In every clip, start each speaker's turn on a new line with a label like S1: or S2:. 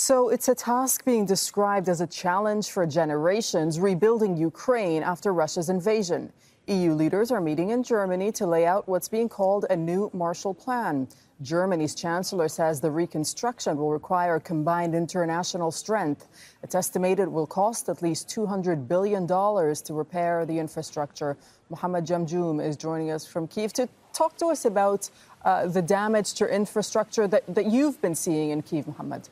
S1: So it's a task being described as a challenge for generations, rebuilding Ukraine after Russia's invasion. EU leaders are meeting in Germany to lay out what's being called a new Marshall Plan. Germany's chancellor says the reconstruction will require combined international strength. It's estimated it will cost at least $200 billion to repair the infrastructure. Mohammad Jamjoom is joining us from Kyiv to talk to us about the damage to infrastructure that you've been seeing in Kyiv, Mohammad.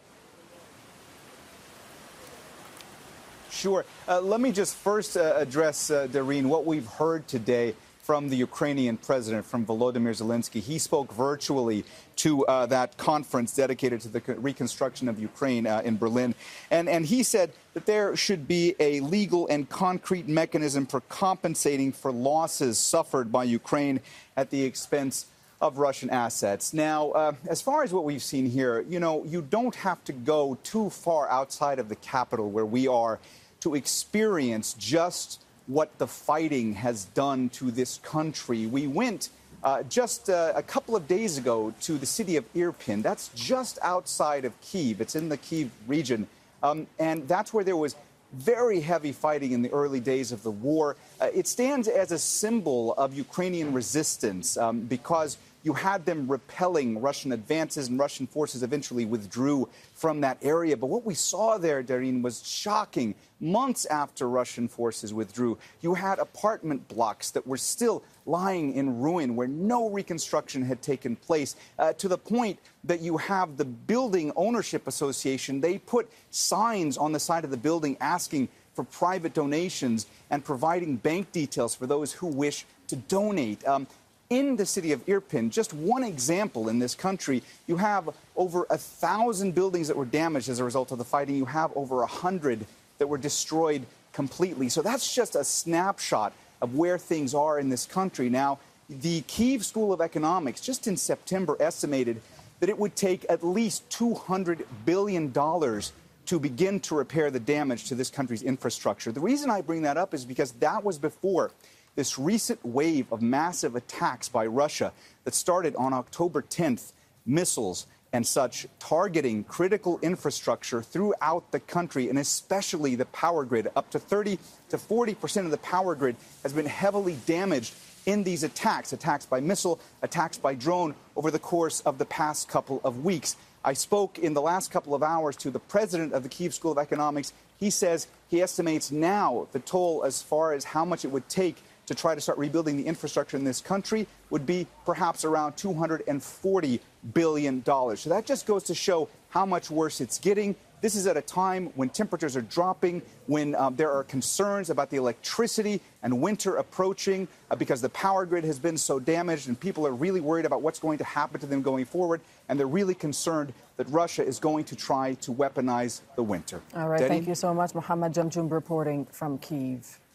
S2: Sure. Let me just first address, Doreen, what we've heard today from the Ukrainian president, from Volodymyr Zelensky. He spoke virtually to that conference dedicated to the reconstruction of Ukraine in Berlin. And he said that there should be a legal and concrete mechanism for compensating for losses suffered by Ukraine at the expense of Russian assets. Now, as far as what we've seen here, you don't have to go too far outside of the capital where we are to experience just what the fighting has done to this country. We went just a couple of days ago to the city of Irpin. That's just outside of Kyiv. It's in the Kyiv region. And that's where there was very heavy fighting in the early days of the war. It stands as a symbol of Ukrainian resistance because you had them repelling Russian advances, and Russian forces eventually withdrew from that area. But what we saw there, Doreen, was shocking. Months after Russian forces withdrew, you had apartment blocks that were still lying in ruin, where no reconstruction had taken place, to the point that you have the Building Ownership Association. They put signs on the side of the building asking for private donations and providing bank details for those who wish to donate. In the city of Irpin, just one example in this country, you have over 1,000 buildings that were damaged as a result of the fighting. You have over 100 that were destroyed completely. So that's just a snapshot of where things are in this country. Now, the Kyiv School of Economics just in September estimated that it would take at least $200 billion to begin to repair the damage to this country's infrastructure. The reason I bring that up is because that was before this recent wave of massive attacks by Russia that started on October 10th, missiles and such targeting critical infrastructure throughout the country, and especially the power grid. Up to 30 to 40% of the power grid has been heavily damaged in these attacks by missile, attacks by drone over the course of the past couple of weeks. I spoke in the last couple of hours to the president of the Kyiv School of Economics. He says he estimates now the toll as far as how much it would take to try to start rebuilding the infrastructure in this country would be perhaps around $240 billion. So that just goes to show how much worse it's getting. This is at a time when temperatures are dropping, when there are concerns about the electricity and winter approaching because the power grid has been so damaged, and people are really worried about what's going to happen to them going forward. And they're really concerned that Russia is going to try to weaponize the winter.
S1: All right. Thank you so much. Mohammad Jamjoom reporting from Kyiv.